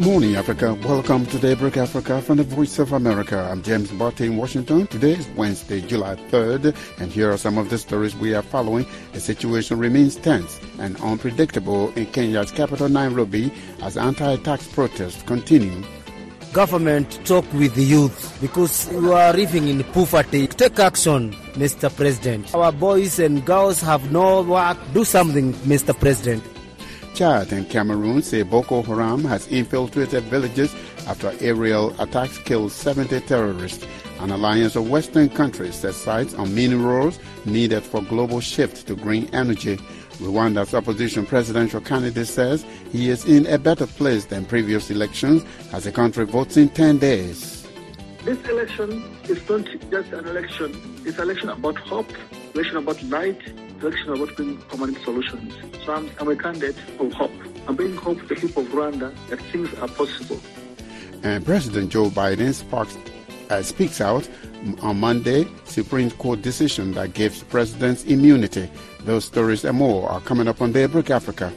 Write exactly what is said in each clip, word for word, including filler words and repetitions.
Morning, Africa. Welcome to Daybreak Africa from the Voice of America. I'm James Barty in Washington. Today is Wednesday, July third, and here are some of the stories we are following. The situation remains tense and unpredictable in Kenya's capital, Nairobi, as anti-tax protests continue. Government talk with the youth because we are living in poverty. Take action, Mister President. Our boys and girls have no work. Do something, Mister President. Chad and Cameroon say Boko Haram has infiltrated villages after aerial attacks killed seventy terrorists. An alliance of Western countries sets sights on minerals needed for global shift to green energy. Rwanda's opposition presidential candidate says he is in a better place than previous elections as the country votes in ten days. This election is not just an election. It's an election about hope, election about light, election about bringing permanent solutions. So I'm, I'm a candidate of hope. I'm bringing hope to the people of Rwanda that things are possible. And President Joe Biden sparks, uh, speaks out on Monday, Supreme Court decision that gives presidents immunity. Those stories and more are coming up on Daybreak Africa.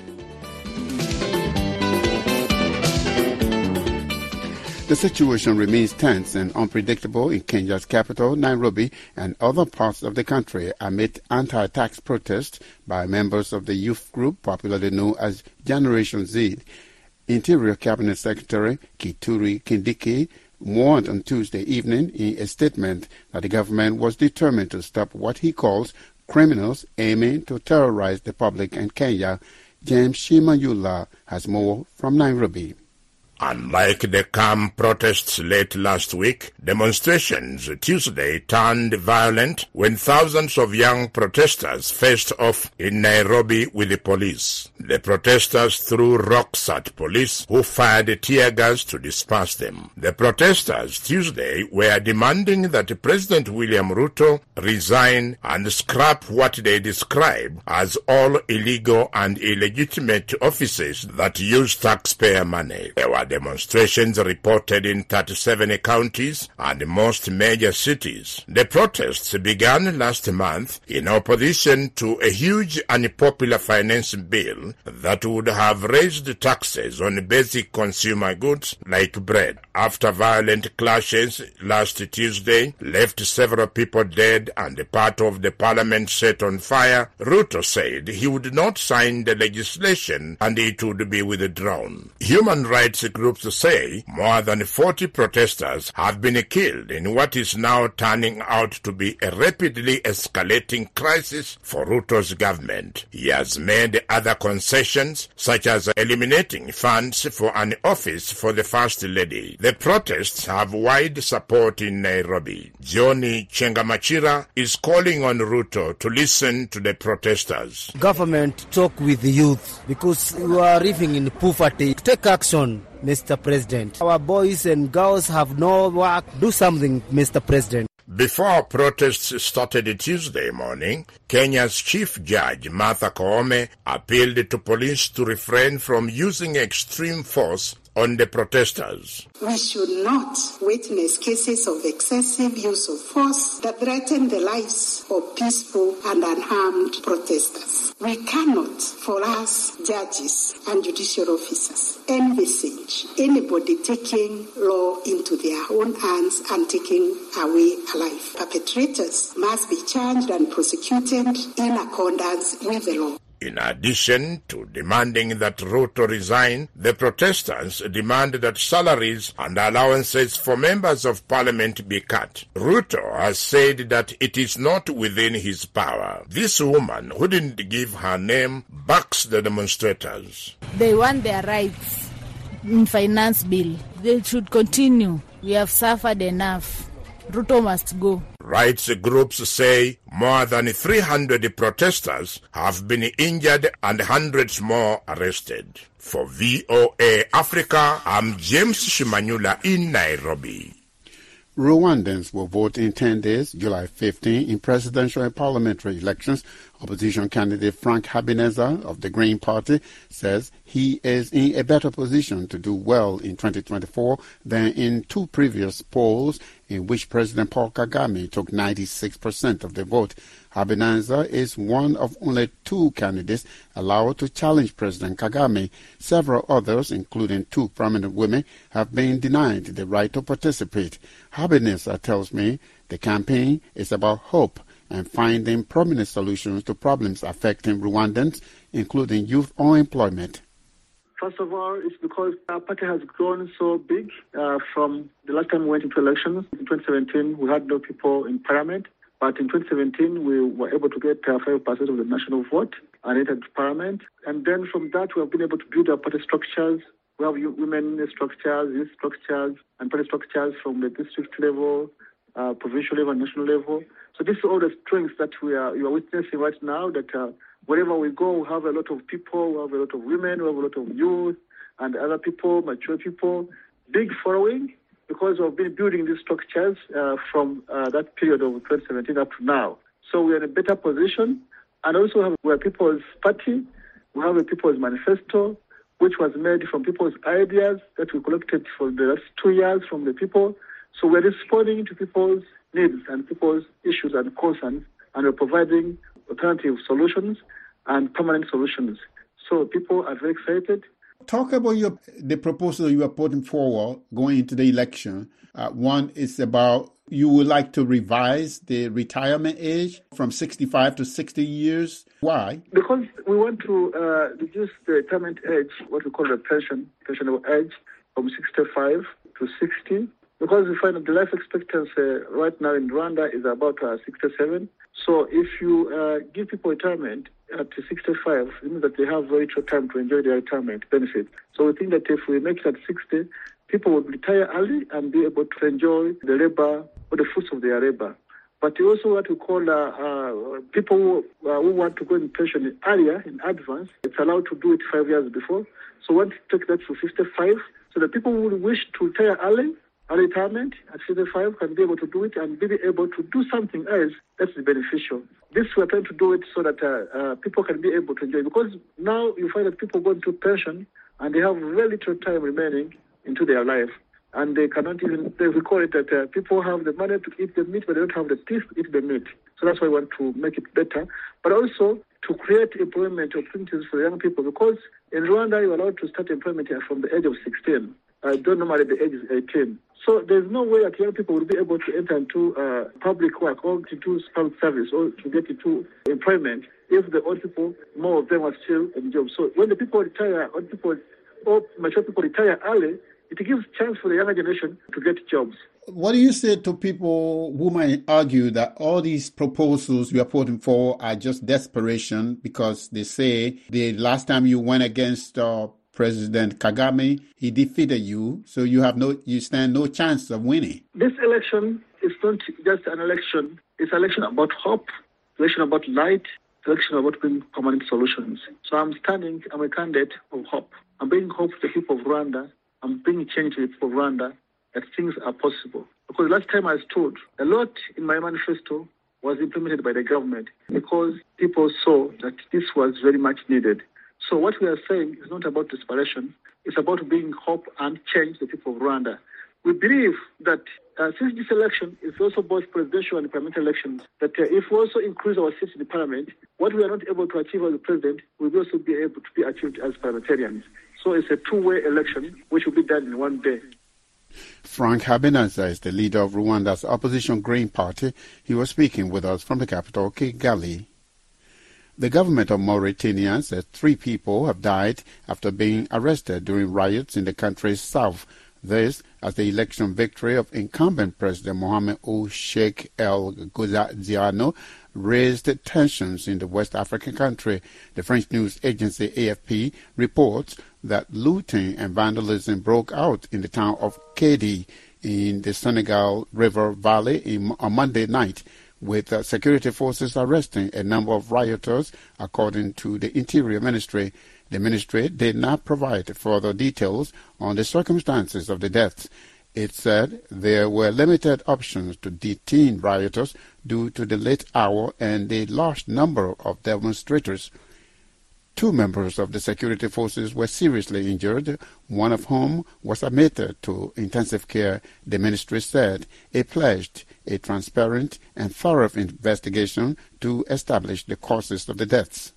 The situation remains tense and unpredictable in Kenya's capital, Nairobi, and other parts of the country amid anti-tax protests by members of the youth group popularly known as Generation Z. Interior Cabinet Secretary Kithure Kindiki warned on Tuesday evening in a statement that the government was determined to stop what he calls criminals aiming to terrorize the public in Kenya. James Shimanyula has more from Nairobi. Unlike the calm protests late last week, demonstrations Tuesday turned violent when thousands of young protesters faced off in Nairobi with the police. The protesters threw rocks at police, who fired tear gas to disperse them. The protesters Tuesday were demanding that President William Ruto resign and scrap what they describe as all illegal and illegitimate offices that use taxpayer money. There were demonstrations reported in thirty-seven counties and most major cities. The protests began last month in opposition to a huge unpopular finance bill that would have raised taxes on basic consumer goods like bread. After violent clashes last Tuesday left several people dead and part of the parliament set on fire, Ruto said he would not sign the legislation and it would be withdrawn. Human rights groups say more than forty protesters have been killed in what is now turning out to be a rapidly escalating crisis for Ruto's government. He has made other concessions, such as eliminating funds for an office for the First Lady. The protests have wide support in Nairobi. Johnny Chengamachira is calling on Ruto to listen to the protesters. Government talk with the youth because we are living in poverty. Take action, Mister President. Our boys and girls have no work. Do something, Mister President. Before protests started Tuesday morning, Kenya's Chief Judge Martha Koome appealed to police to refrain from using extreme force on the protesters. We should not witness cases of excessive use of force that threaten the lives of peaceful and unharmed protesters. We cannot, for us, judges and judicial officers, envisage anybody taking law into their own hands and taking away a life. Perpetrators must be charged and prosecuted in accordance with the law. In addition to demanding that Ruto resign, the protesters demand that salaries and allowances for members of parliament be cut. Ruto has said that it is not within his power. This woman, who didn't give her name, backs the demonstrators. They want their rights in finance bill. They should continue. We have suffered enough. Ruto must go. Rights groups say more than three hundred protesters have been injured and hundreds more arrested. For V O A Africa, I'm James Shimanyula in Nairobi. Rwandans will vote in ten days, July fifteenth, in presidential and parliamentary elections Opposition candidate Frank Habineza of the Green Party says he is in a better position to do well in twenty twenty-four than in two previous polls in which President Paul Kagame took ninety-six percent of the vote. Habineza is one of only two candidates allowed to challenge President Kagame. Several others, including two prominent women, have been denied the right to participate. Habineza tells me the campaign is about hope and finding permanent solutions to problems affecting Rwandans, including youth unemployment. First of all, it's because our party has grown so big uh, from the last time we went into elections. In twenty seventeen, we had no people in parliament, but in twenty seventeen, we were able to get uh, five percent of the national vote and entered parliament. And then from that, we have been able to build our party structures. We have women structures, youth structures, and party structures from the district level, uh, provincial level, and national level. So this is all the strengths that we are you are witnessing right now, that uh, wherever we go, we have a lot of people, we have a lot of women, we have a lot of youth, and other people, mature people, big following, because we've been building these structures uh, from uh, that period of twenty seventeen up to now. So we are in a better position, and also have, we have People's Party, we have a People's Manifesto, which was made from people's ideas that we collected for the last two years from the people. So we're responding to people's needs and people's issues and concerns, and we're providing alternative solutions and permanent solutions. So people are very excited. Talk about your the proposal you are putting forward going into the election. Uh, one is about you would like to revise the retirement age from sixty-five to sixty years. Why? Because we want to uh, reduce the retirement age, what we call the pension, pensionable age, from sixty-five to sixty. Because we find that the life expectancy right now in Rwanda is about uh, sixty-seven. So if you uh, give people retirement at sixty-five, it means that they have very short time to enjoy their retirement benefit. So we think that if we make it at sixty, people would retire early and be able to enjoy the labor or the fruits of their labor. But also what we call uh, uh, people who, uh, who want to go in pension earlier, in advance, it's allowed to do it five years before. So we want to take that to fifty-five, so that people who wish to retire early, early retirement at fifty-five can be able to do it and be able to do something else that is beneficial. This we're trying to do it so that uh, uh, people can be able to enjoy. Because now you find that people go into pension and they have very little time remaining into their life. And they cannot even, they we call it that uh, people have the money to eat the meat, but they don't have the teeth to eat the meat. So that's why we want to make it better. But also to create employment opportunities for young people, because in Rwanda you're allowed to start employment from the age of sixteen. I don't normally the age is eighteen. So there's no way that young people will be able to enter into uh, public work or to do public service or to get into employment if the old people, more of them are still in jobs. So when the people retire, old people or mature people retire early, it gives chance for the younger generation to get jobs. What do you say to people who might argue that all these proposals you are putting forward are just desperation because they say the last time you went against uh, President Kagame, he defeated you, so you have no, you stand no chance of winning? This election is not just an election. It's an election about hope, election about light, election about bringing permanent solutions. So I'm standing, I'm a candidate of hope. I'm bringing hope to the people of Rwanda. I'm bringing change to the people of Rwanda, that things are possible. Because last time I stood, a lot in my manifesto was implemented by the government because people saw that this was very much needed. So what we are saying is not about desperation. It's about bringing hope and change to the people of Rwanda. We believe that uh, since this election is also both presidential and parliamentary elections, that uh, if we also increase our seats in the parliament, what we are not able to achieve as a president will also be able to be achieved as parliamentarians. So it's a two-way election, which will be done in one day. Frank Habineza is the leader of Rwanda's opposition Green Party. He was speaking with us from the capital, Kigali. The government of Mauritania says three people have died after being arrested during riots in the country's south. This as the election victory of incumbent President Mohamed Ould Sheikh El Ghazouani raised tensions in the West African country. The French news agency A F P reports that looting and vandalism broke out in the town of Kédi in the Senegal River Valley in, on Monday night, with uh, security forces arresting a number of rioters, according to the Interior Ministry. The ministry did not provide further details on the circumstances of the deaths. It said there were limited options to detain rioters due to the late hour and the large number of demonstrators. Two members of the security forces were seriously injured, one of whom was admitted to intensive care, the ministry said. It pledged a transparent and thorough investigation to establish the causes of the deaths.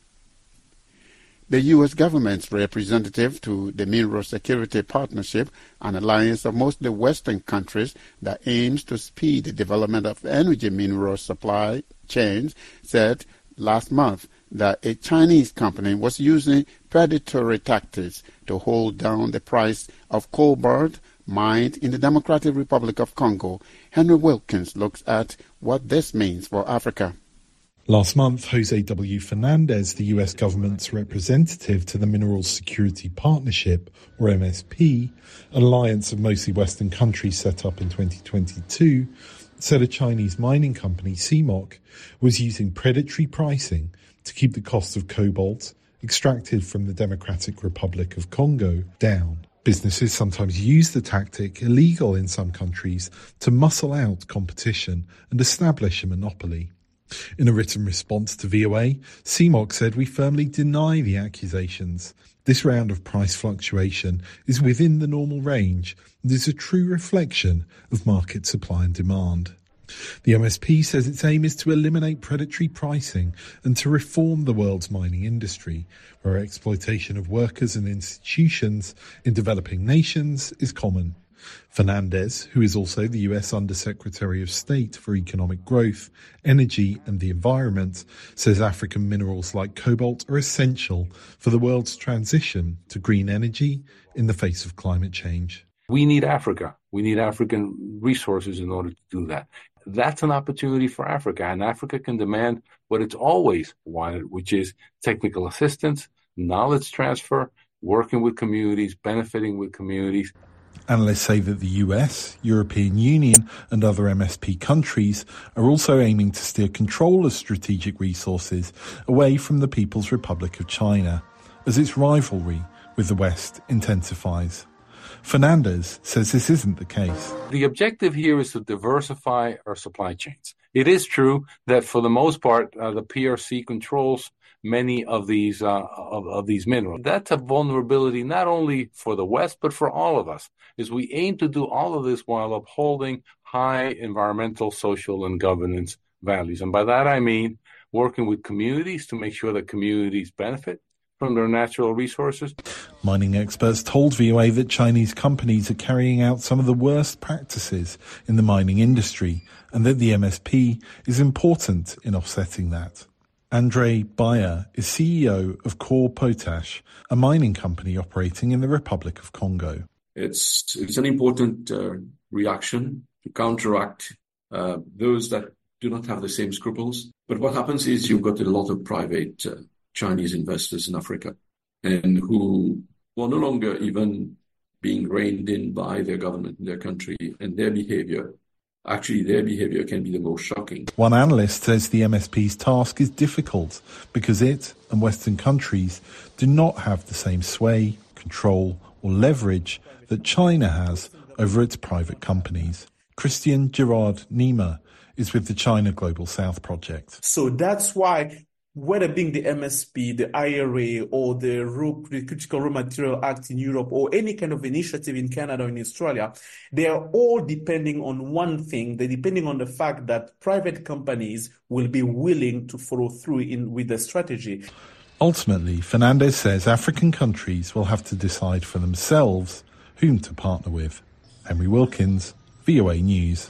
The U S government's representative to the Mineral Security Partnership, an alliance of mostly Western countries that aims to speed the development of energy mineral supply chains, said last month that a Chinese company was using predatory tactics to hold down the price of cobalt mined in the Democratic Republic of Congo. Henry Wilkins looks at what this means for Africa. Last month, Jose W. Fernandez, the U S government's representative to the Minerals Security Partnership, or M S P, an alliance of mostly Western countries set up in twenty twenty-two, said a Chinese mining company, C M O C, was using predatory pricing to keep the cost of cobalt extracted from the Democratic Republic of Congo down. Businesses sometimes use the tactic, illegal in some countries, to muscle out competition and establish a monopoly. In a written response to V O A, C M O C said, "We firmly deny the accusations. This round of price fluctuation is within the normal range and is a true reflection of market supply and demand." The M S P says its aim is to eliminate predatory pricing and to reform the world's mining industry, where exploitation of workers and institutions in developing nations is common. Fernandez, who is also the U S Undersecretary of State for Economic Growth, Energy and the Environment, says African minerals like cobalt are essential for the world's transition to green energy in the face of climate change. We need Africa. We need African resources in order to do that. That's an opportunity for Africa, and Africa can demand what it's always wanted, which is technical assistance, knowledge transfer, working with communities, benefiting with communities. Analysts say that the U S, European Union and other M S P countries are also aiming to steer control of strategic resources away from the People's Republic of China as its rivalry with the West intensifies. Fernandez says this isn't the case. The objective here is to diversify our supply chains. It is true that for the most part, uh, the P R C controls many of these uh, of, of these minerals. That's a vulnerability not only for the West, but for all of us, is we aim to do all of this while upholding high environmental, social, and governance values. And by that I mean working with communities to make sure that communities benefit from their natural resources. Mining experts told V O A that Chinese companies are carrying out some of the worst practices in the mining industry and that the M S P is important in offsetting that. Andre Bayer is C E O of Core Potash, a mining company operating in the Republic of Congo. It's it's an important uh, reaction to counteract uh, those that do not have the same scruples. But what happens is you've got a lot of private uh, Chinese investors in Africa, and who are no longer even being reined in by their government in their country, and their behavior. Actually, their behavior can be the most shocking. One analyst says the M S P's task is difficult because it and Western countries do not have the same sway, control or leverage that China has over its private companies. Christian Gerard Niemer is with the China Global South Project. So that's why, whether being the M S P, the I R A, or the, raw, the Critical Raw Material Act in Europe, or any kind of initiative in Canada or in Australia, they are all depending on one thing. They're depending on the fact that private companies will be willing to follow through in with the strategy. Ultimately, Fernandez says African countries will have to decide for themselves whom to partner with. Henry Wilkins, V O A News.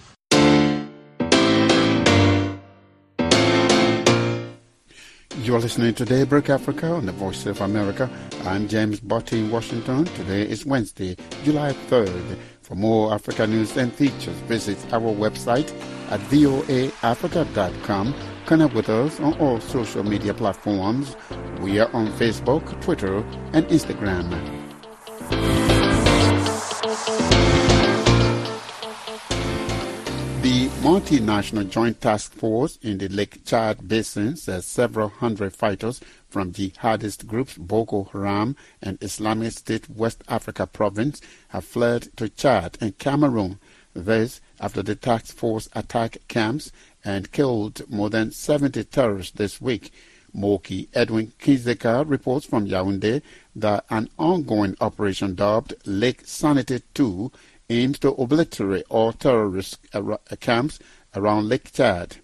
You're listening to Daybreak Africa on the Voice of America. I'm James Botti in Washington. Today is Wednesday, July third. For more Africa news and features, visit our website at voa africa dot com. Connect with us on all social media platforms. We are on Facebook, Twitter, and Instagram. The multinational joint task force in the Lake Chad Basin says several hundred fighters from jihadist groups Boko Haram and Islamic State West Africa province have fled to Chad and Cameroon. This after the task force attacked camps and killed more than seventy terrorists this week. Moki Edwin Kizeka reports from Yaoundé that an ongoing operation dubbed Lake Sanity two aims to obliterate all terrorist ar- camps around Lake Chad.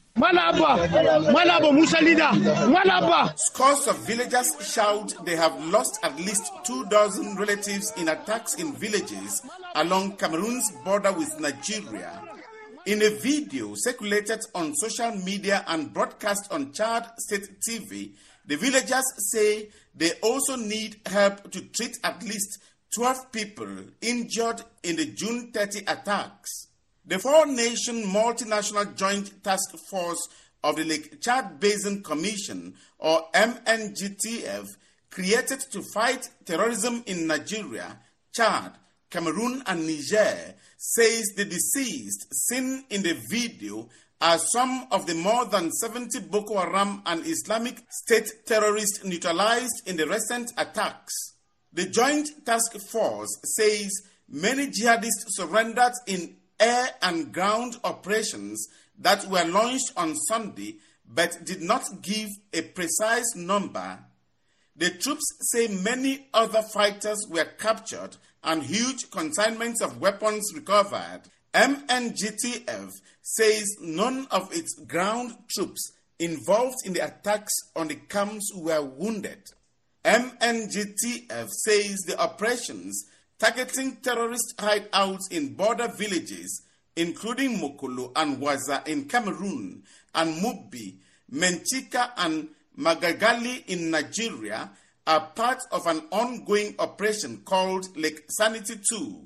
Scores of villagers shout they have lost at least two dozen relatives in attacks in villages along Cameroon's border with Nigeria. In a video circulated on social media and broadcast on Chad State T V, the villagers say they also need help to treat at least twelve people injured in the June thirtieth attacks. The four-nation multinational joint task force of the Lake Chad Basin Commission, or M N G T F, created to fight terrorism in Nigeria, Chad, Cameroon, and Niger, says the deceased seen in the video are some of the more than seventy Boko Haram and Islamic State terrorists neutralized in the recent attacks. The Joint Task Force says many jihadists surrendered in air and ground operations that were launched on Sunday but did not give a precise number. The troops say many other fighters were captured and huge consignments of weapons recovered. M N G T F says none of its ground troops involved in the attacks on the camps were wounded. M N G T F says the operations targeting terrorist hideouts in border villages, including Mokolo and Waza in Cameroon, and Mubi, Menchika, and Magagali in Nigeria, are part of an ongoing operation called Lake Sanity two.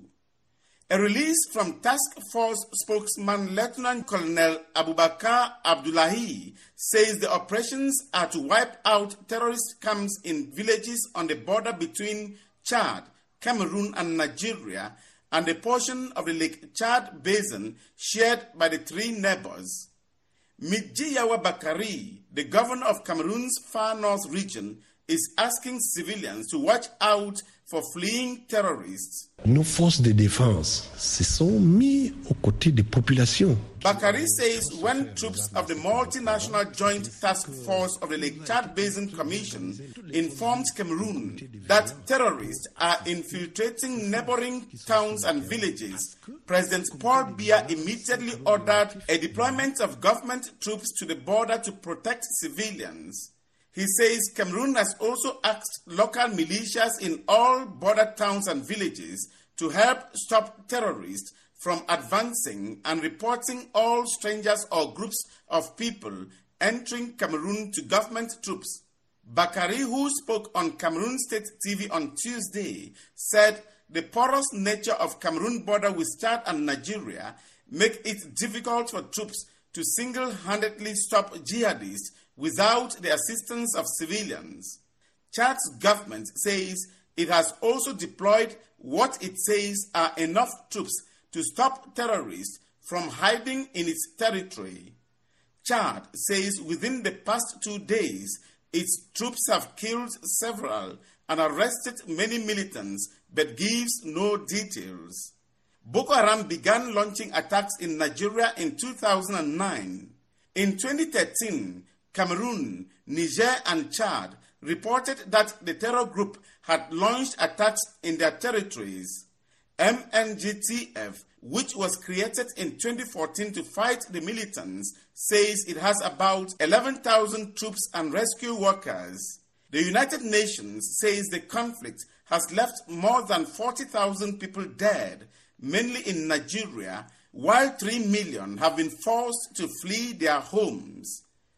A release from Task Force spokesman Lieutenant Colonel Abubakar Abdullahi says the operations are to wipe out terrorist camps in villages on the border between Chad, Cameroon, and Nigeria, and a portion of the Lake Chad Basin shared by the three neighbors. Midjiyawa Bakari, the governor of Cameroon's far north region, is asking civilians to watch out for fleeing terrorists. Nos forces de défense se sont mis aux côtés des populations. Bakari says when troops of the multinational joint task force of the Lake Chad Basin Commission informed Cameroon that terrorists are infiltrating neighboring towns and villages, President Paul Biya immediately ordered a deployment of government troops to the border to protect civilians. He says Cameroon has also asked local militias in all border towns and villages to help stop terrorists from advancing and reporting all strangers or groups of people entering Cameroon to government troops. Bakari, who spoke on Cameroon State T V on Tuesday, said the porous nature of Cameroon border with Chad and Nigeria make it difficult for troops to single-handedly stop jihadists without the assistance of civilians. Chad's government says it has also deployed what it says are enough troops to stop terrorists from hiding in its territory. Chad says within the past two days, its troops have killed several and arrested many militants, but gives no details. Boko Haram began launching attacks in Nigeria in two thousand nine. In twenty thirteen, Cameroon, Niger, and Chad reported that the terror group had launched attacks in their territories. M N G T F, which was created in twenty fourteen to fight the militants, says it has about eleven thousand troops and rescue workers. The United Nations says the conflict has left more than forty thousand people dead, mainly in Nigeria, while three million have been forced to flee their homes.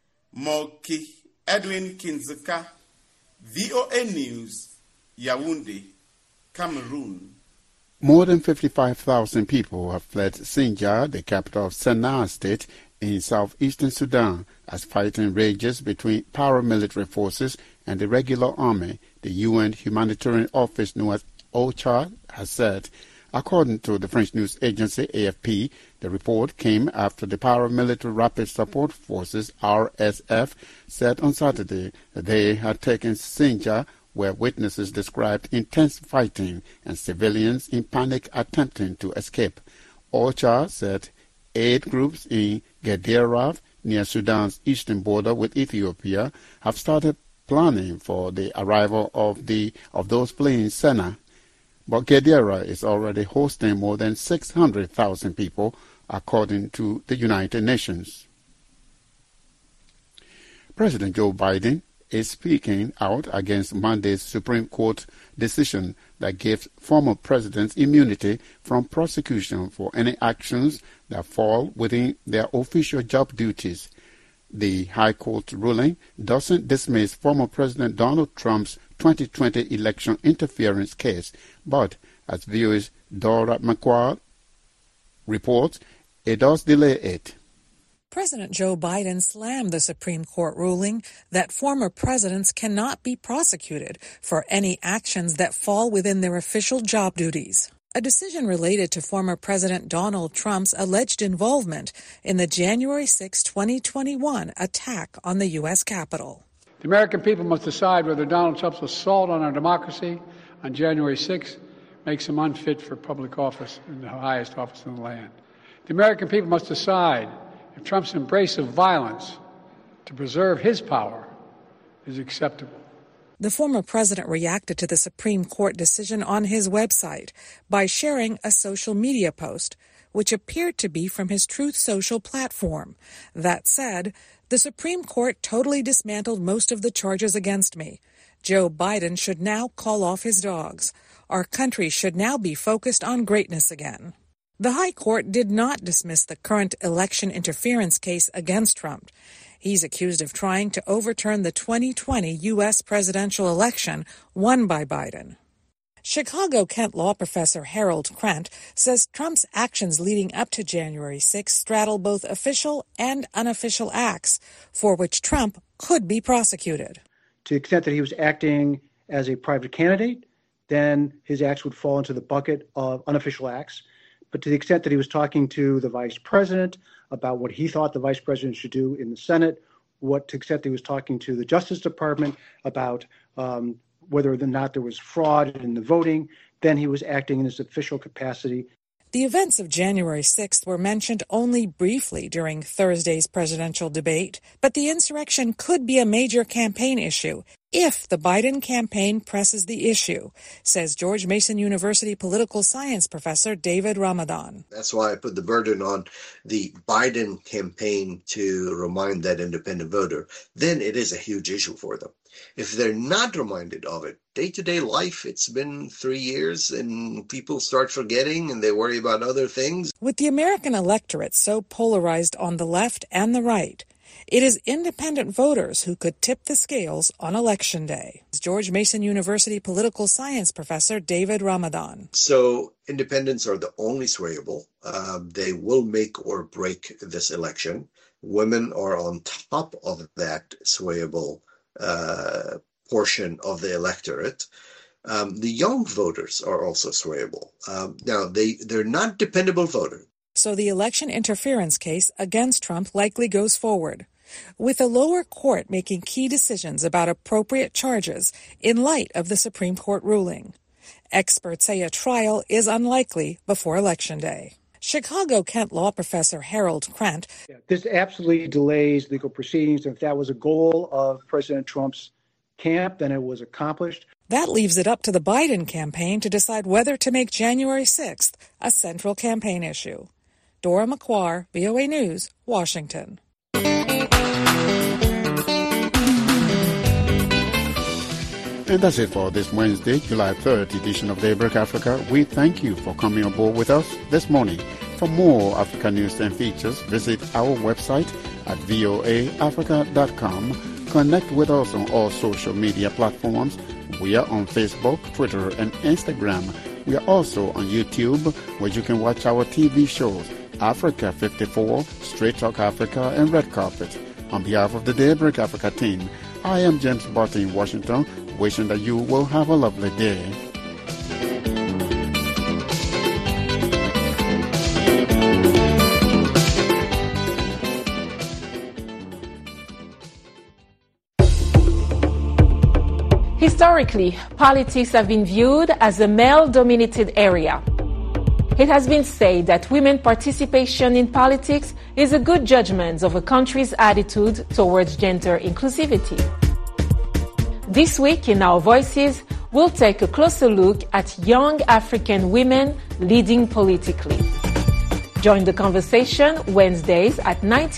Moki Edwin Kinzeka, V O A News, Yaoundé, Cameroon. More than fifty-five thousand people have fled Sinjar, the capital of Sennar State, in southeastern Sudan, as fighting rages between paramilitary forces and the regular army, the U N humanitarian office known as OCHA has said. According to the French news agency A F P, the report came after the Paramilitary Rapid Support Forces, R S F, said on Saturday that they had taken Sinjar, where witnesses described intense fighting and civilians in panic attempting to escape. OCHA said aid groups in Gederaf, near Sudan's eastern border with Ethiopia, have started planning for the arrival of the of those fleeing Senna. But Gedera is already hosting more than six hundred thousand people, according to the United Nations. President Joe Biden is speaking out against Monday's Supreme Court decision that gives former presidents immunity from prosecution for any actions that fall within their official job duties. The High Court ruling doesn't dismiss former President Donald Trump's twenty twenty election interference case, but as V O A's Dora McQuarrie reports, it does delay it. President Joe Biden slammed the Supreme Court ruling that former presidents cannot be prosecuted for any actions that fall within their official job duties. A decision related to former President Donald Trump's alleged involvement in the January sixth, twenty twenty-one attack on the U S Capitol. The American people must decide whether Donald Trump's assault on our democracy on January sixth makes him unfit for public office in the highest office in the land. The American people must decide if Trump's embrace of violence to preserve his power is acceptable. The former president reacted to the Supreme Court decision on his website by sharing a social media post, which appeared to be from his Truth Social platform, that said, "The Supreme Court totally dismantled most of the charges against me. Joe Biden should now call off his dogs. Our country should now be focused on greatness again." The High Court did not dismiss the current election interference case against Trump. He's accused of trying to overturn the twenty twenty U S presidential election won by Biden. Chicago-Kent law professor Harold Krant says Trump's actions leading up to January sixth straddle both official and unofficial acts for which Trump could be prosecuted. To the extent that he was acting as a private candidate, then his acts would fall into the bucket of unofficial acts. But to the extent that he was talking to the vice president about what he thought the vice president should do in the Senate, what to the extent that he was talking to the Justice Department about um, whether or not there was fraud in the voting, then he was acting in his official capacity. The events of January sixth were mentioned only briefly during Thursday's presidential debate, but the insurrection could be a major campaign issue if the Biden campaign presses the issue, says George Mason University political science professor David Ramadan. That's why I put the burden on the Biden campaign to remind that independent voter. Then it is a huge issue for them. If they're not reminded of it, day-to-day life, it's been three years and people start forgetting and they worry about other things. With the American electorate so polarized on the left and the right, it is independent voters who could tip the scales on Election Day. George Mason University political science professor David Ramadan. So independents are the only swayable. Uh, they will make or break this election. Women are on top of that swayable uh, portion of the electorate. Um, the young voters are also swayable. Um, now, they, they're not dependable voters. So the election interference case against Trump likely goes forward, with a lower court making key decisions about appropriate charges in light of the Supreme Court ruling. Experts say a trial is unlikely before Election Day. Chicago-Kent law professor Harold Krant. Yeah, this absolutely delays legal proceedings. If that was a goal of President Trump's camp, then it was accomplished. That leaves it up to the Biden campaign to decide whether to make January sixth a central campaign issue. Dora McQuarrie, V O A News, Washington. And that's it for this Wednesday, July third edition of Daybreak Africa. We thank you for coming aboard with us this morning. For more Africa news and features, visit our website at voa africa dot com. Connect with us on all social media platforms. We are on Facebook, Twitter, and Instagram. We are also on YouTube, where you can watch our T V shows, Africa fifty-four, Straight Talk Africa, and Red Carpet. On behalf of the Daybreak Africa team, I am James Barton in Washington, wishing that you will have a lovely day. Historically, politics have been viewed as a male-dominated area. It has been said that women participation in politics is a good judgment of a country's attitude towards gender inclusivity. This week in Our Voices, we'll take a closer look at young African women leading politically. Join the conversation Wednesdays at nineteen